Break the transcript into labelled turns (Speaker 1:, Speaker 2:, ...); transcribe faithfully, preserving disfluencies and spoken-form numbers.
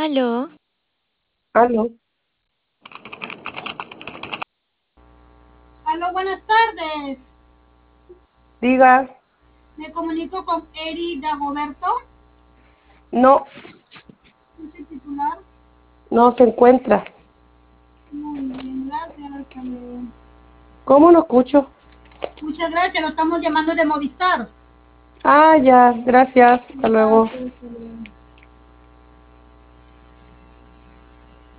Speaker 1: Aló,
Speaker 2: Aló,
Speaker 3: Aló, buenas tardes.
Speaker 2: diga,
Speaker 3: Me comunico con Eri Dagoberto,
Speaker 2: no,
Speaker 3: es el titular.
Speaker 2: no se encuentra.
Speaker 3: Muy bien, gracias. Hasta luego.
Speaker 2: ¿Cómo no escucho?
Speaker 3: Muchas gracias, lo estamos llamando de Movistar.
Speaker 2: Ah, ya, gracias, hasta luego.
Speaker 3: Gracias, hasta luego.